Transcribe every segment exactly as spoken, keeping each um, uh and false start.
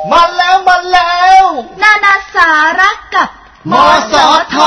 มาแล้วมาแล้วนานาสาระกับมสท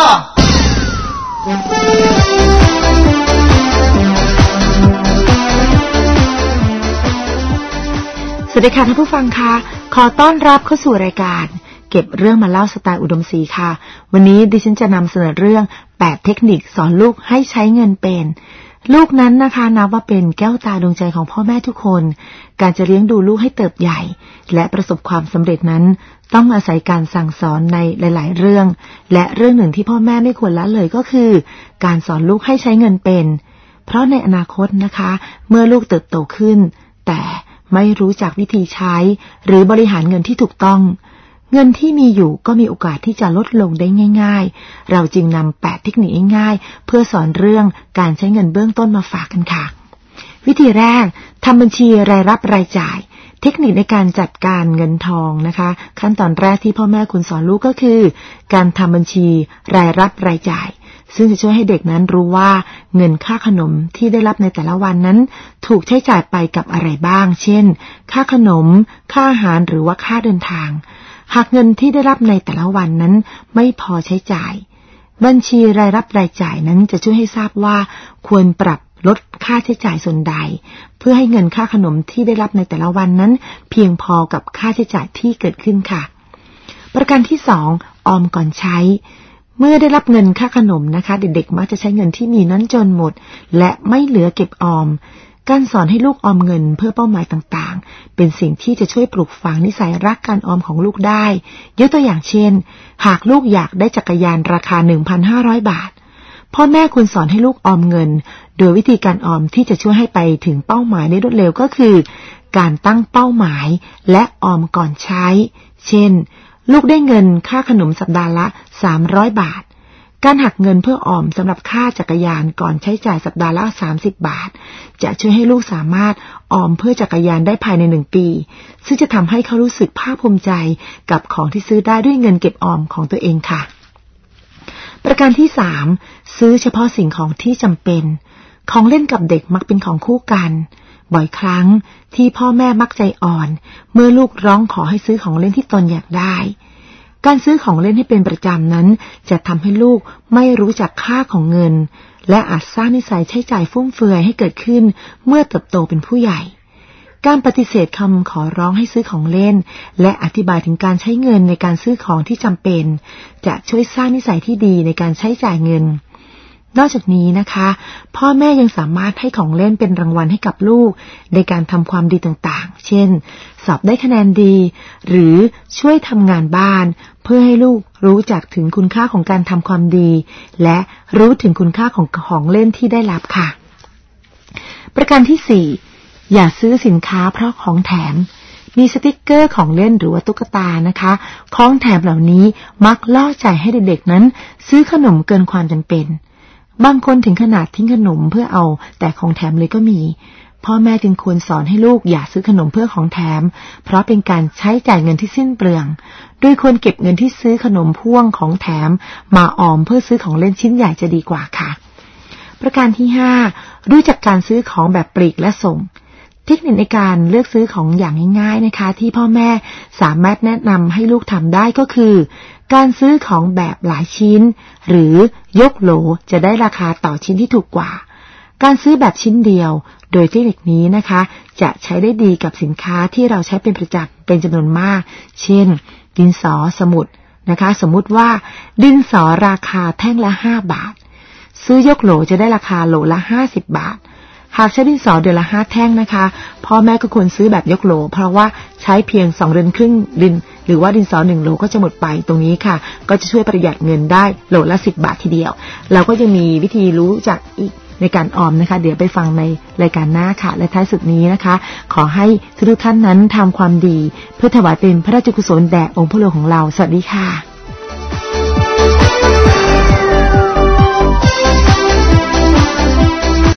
สวัสดีค่ะท่านผู้ฟังค่ะขอต้อนรับเข้าสู่รายการเก็บเรื่องมาเล่าสไตล์อุดมศรีค่ะวันนี้ดิฉันจะนำเสนอเรื่องแปดเทคนิคสอนลูกให้ใช้เงินเป็นลูกนั้นนะคะนับว่าเป็นแก้วตาดวงใจของพ่อแม่ทุกคนการจะเลี้ยงดูลูกให้เติบใหญ่และประสบความสำเร็จนั้นต้องอาศัยการสั่งสอนในหลายๆเรื่องและเรื่องหนึ่งที่พ่อแม่ไม่ควรละเลยก็คือการสอนลูกให้ใช้เงินเป็นเพราะในอนาคตนะคะเมื่อลูกเติบโตขึ้นแต่ไม่รู้จักวิธีใช้หรือบริหารเงินที่ถูกต้องเงินที่มีอยู่ก็มีโอกาสที่จะลดลงได้ง่ายๆเราจึงนำแปดเทคนิคง่ายๆเพื่อสอนเรื่องการใช้เงินเบื้องต้นมาฝากกันค่ะวิธีแรกทำบัญชีรายรับรายจ่ายเทคนิคในการจัดการเงินทองนะคะขั้นตอนแรกที่พ่อแม่คุณสอนลูกก็คือการทำบัญชีรายรับรายจ่ายซึ่งจะช่วยให้เด็กนั้นรู้ว่าเงินค่าขนมที่ได้รับในแต่ละวันนั้นถูกใช้จ่ายไปกับอะไรบ้างเช่นค่าขนมค่าอาหารหรือว่าค่าเดินทางหากเงินที่ได้รับในแต่ละวันนั้นไม่พอใช้จ่ายบัญชีรายรับรายจ่ายนั้นจะช่วยให้ทราบว่าควรปรับลดค่าใช้จ่ายส่วนใดเพื่อให้เงินค่าขนมที่ได้รับในแต่ละวันนั้นเพียงพอกับค่าใช้จ่ายที่เกิดขึ้นค่ะประการที่สองออมก่อนใช้เมื่อได้รับเงินค่าขนมนะคะเด็กๆมักจะใช้เงินที่มีนั้นจนหมดและไม่เหลือเก็บออมการสอนให้ลูกออมเงินเพื่อเป้าหมายต่างๆเป็นสิ่งที่จะช่วยปลูกฝังนิสัยรักการออมของลูกได้ยกตัวอย่างเช่นหากลูกอยากได้จักรยานราคา หนึ่งพันห้าร้อย บาทพ่อแม่ควรสอนให้ลูกออมเงินโดยวิธีการออมที่จะช่วยให้ไปถึงเป้าหมายได้รวดเร็วก็คือการตั้งเป้าหมายและออมก่อนใช้เช่นลูกได้เงินค่าขนมสัปดาห์ละสามร้อยบาทการหักเงินเพื่อออมสำหรับค่าจักรยานก่อนใช้จ่ายสัปดาห์ละสามสิบบาทจะช่วยให้ลูกสามารถออมเพื่อจักรยานได้ภายในหนึ่งปีซึ่งจะทำให้เขารู้สึกภาคภูมิใจกับของที่ซื้อได้ด้วยเงินเก็บออมของตัวเองค่ะประการที่สามซื้อเฉพาะสิ่งของที่จำเป็นของเล่นกับเด็กมักเป็นของคู่กันบ่อยครั้งที่พ่อแม่มักใจอ่อนเมื่อลูกร้องขอให้ซื้อของเล่นที่ตนอยากได้การซื้อของเล่นให้เป็นประจำนั้นจะทำให้ลูกไม่รู้จักค่าของเงินและอาจสร้างนิสัยใช้จ่ายฟุ่มเฟือยให้เกิดขึ้นเมื่อเติบโตเป็นผู้ใหญ่การปฏิเสธคำขอร้องให้ซื้อของเล่นและอธิบายถึงการใช้เงินในการซื้อของที่จำเป็นจะช่วยสร้างนิสัยที่ดีในการใช้จ่ายเงินนอกจากนี้นะคะพ่อแม่ยังสามารถให้ของเล่นเป็นรางวัลให้กับลูกในการทำความดีต่างๆเช่นสอบได้คะแนนดีหรือช่วยทำงานบ้านเพื่อให้ลูกรู้จักถึงคุณค่าของการทำความดีและรู้ถึงคุณค่าของของเล่นที่ได้รับค่ะประการที่สี่อย่าซื้อสินค้าเพราะของแถมมีสติกเกอร์ของเล่นหรือว่าตุ๊กตานะคะของแถมเหล่านี้มักล่อใจให้เด็กๆนั้นซื้อขนมเกินความจำเป็นบางคนถึงขนาดทิ้งขนมเพื่อเอาแต่ของแถมเลยก็มีพ่อแม่จึงควรสอนให้ลูกอย่าซื้อขนมเพื่อของแถมเพราะเป็นการใช้จ่ายเงินที่สิ้นเปลืองโดยควรเก็บเงินที่ซื้อขนมพ่วงของแถมมาออมเพื่อซื้อของเล่นชิ้นใหญ่จะดีกว่าค่ะประการที่ห้ารู้จักการซื้อของแบบปลีกและส่งเทคนิคในการเลือกซื้อของอย่างง่ายๆนะคะที่พ่อแม่สามารถแนะนำให้ลูกทำได้ก็คือการซื้อของแบบหลายชิ้นหรือยกโหลจะได้ราคาต่อชิ้นที่ถูกกว่าการซื้อแบบชิ้นเดียวโดยเทคนิคนี้นะคะจะใช้ได้ดีกับสินค้าที่เราใช้เป็นประจำเป็นจำนวนมากเช่นดินสอสมุดนะคะสมมุติว่าดินสอราคาแท่งละห้าบาทซื้อยกโหลจะได้ราคาโหลละห้าสิบบาทหากใช้ดินสอเดือนละห้าแท่งนะคะพ่อแม่ก็ควรซื้อแบบยกโหลเพราะว่าใช้เพียงสองเดือนครึ่งดินหรือว่าดินสอหนึ่งโหลก็จะหมดไปตรงนี้ค่ะก็จะช่วยประหยัดเงินได้โหลละสิบบาททีเดียวเราก็ยังมีวิธีรู้จักอีกในการออมนะคะเดี๋ยวไปฟังในรายการหน้าค่ะและท้ายสุดนี้นะคะขอให้ทุกท่านนั้นทำความดีเพื่อถวายเป็นพระราชกุศลแด่องค์พระโลของเราสวัสดีค่ะ